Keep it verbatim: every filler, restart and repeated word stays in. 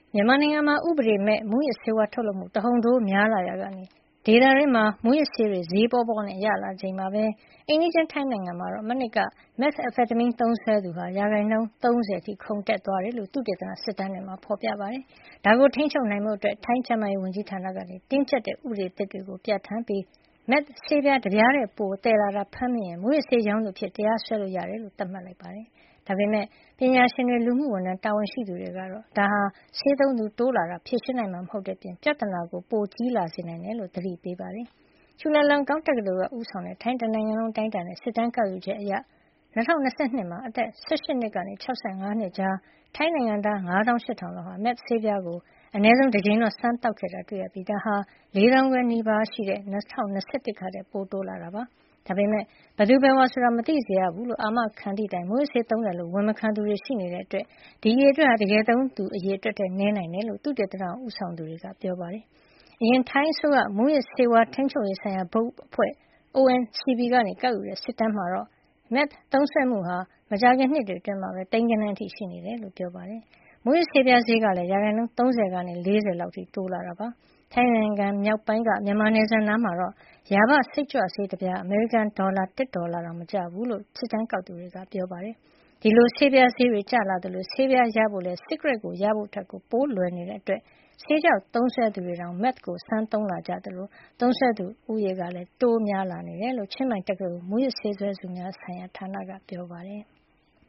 မြန်မာနိုင်ငံမှာဥပဒေမဲ့မူးယစ်ဆေးဝါးထုတ်လုပ်မှုတဟုန်ထိုးများလာရာကနေဒေသတွင်းမှာမူးယစ်ဆေးတွေဈေးပေါပေါနဲ့ရလာချိန်မှာပဲအိန္ဒိယထိုင်းနိုင်ငံမှာတော့မနစ်က methamphetamine သုံးစွဲသူဟာရာခိုင်နှုန်းသုံးဆယ်အထိခုန်တက်သွားတယ်လို့သုတေသနစစ်တမ်းတွေမှာဖေါ်ပြပါတယ်။ဒါကိုထိန်းချုပ်နိုင်မှုအတွက်ထိုင်းကျန်းမာရေးဝန်ကြီးဌာနကနေတင်းကျပ်တဲ့ဥပဒေသစ်တွေကိုပြဋ္ဌာန်းပြီး meth ဆေးပြားတပြားတည်းပိုသယ်လာတာဖမ်းမိရင်မူးယစ်ဆေးရောင်းသူအဖြစ်တရားစွဲလို့ရတယ်လို့သတ်မှတ်လိုက်ပါတယ်။ဒါပေမယ့်ပညာရှင်တွေလူမှုဝန်ထမ်းတာဝန်ရှိသူတွေကတော့ဒါဟာဆေးသုံးသူတိုးလာတာဖြေရှင်းနိုင်မှာမဟုတ်တဲ့အပြင်ပြဿနာကိုပိုကြီးလာစေနိုင်တယ်လို့သတိပေးပါတယ်။ချူလာလောင်ကောင်တက္ကသိုလ်ကဦးဆောင်တဲ့ထိုင်းတနိုင်ငံလုံးတိုင်းတာနဲ့စစ်တမ်းကောက်ယူချက်အရ၂၀၂၂မှာအသက်၁၈နှစ်ကနေ၆၅နှစ်ကြားထိုင်းနိုင်ငံသား၅၈၀၀၀လောက်ဟာ meth ဆေးပြားကိုအနည်းဆုံးတစ်ကြိမ်တော့စမ်းသောက်ခဲ့တာတွေ့ရပြီးဒါဟာလေးသောင်းခွဲနီးပါးရှိတဲ့၂၀၂၁ခါထက်ပိုတိုးလာတာပါ။ဒါပေမယ့်ဘယ်သူဘယ်ဝါဆိုတာမသိစေရဘူးလို့အာမခံသည့်တိုင်မူးယစ်ဆေးသုံးတယ်လို့ဝန်မခံသူတွေရှိနေတဲ့အတွက်ဒီအရေအတွက်ဟာတကယ်သုံးသူအရေအတွက်ထက်နည်းနိုင်တယ်လို့သုတေသနဦးဆောင်သူတွေကပြောပါတယ်။အရင်ထိုင်းအစိုးရမူးယစ်ဆေးဝါးထိန်းချုပ်ရေးဆိုင်ရာဘုတ်အဖွဲ့ O N C B ကနေကောက်ယူတဲ့စစ်တမ်းမှာတော့ meth သုံးစွဲမှုဟာမကြာခင်နှစ်တွေအတွင်းမှာပဲသိန်းဂဏန်းအထိရှိနေတယ်လို့ပြောပါတယ်။မူးယစ်ဆေးပြားဈေးကလည်းရာခိုင်နှုန်းသုံးဆယ်ကနေလေးဆယ်လောက်အထိတိုးလာတာပါ။ထိုင်းနိုင်ငံမြောက်ပိုင်းကမြန်မာနယ်စပ်နားမှာတော့ယာဘစိတ်ကြွဆေးတပြားအမေရိကန်ဒေါ်လာတစ်ဒေါ်လာတောင်မကျဘူးလို့စစ်တမ်းကောက်သူတွေကပြောပါတယ်။ဒီလိုဆေးပြားဈေးတွေကျလာသလိုဆေးပြားရဖို့လည်း cigarette ကိုရဖို့ထက်ကိုပိုလွယ်နေတဲ့အတွက်ဆေးခြောက်သုံးစွဲသူတွေတောင် meth ကိုစမ်းသုံးလာကြသလိုသုံးစွဲသူဦးရေကလည်းတိုးများလာနေတယ်လို့ချင်းမိုင်တက္ကသိုလ်မူးယစ်ဆေးစွဲသူများဆိုင်ရာဌာနကပြောပါတယ်။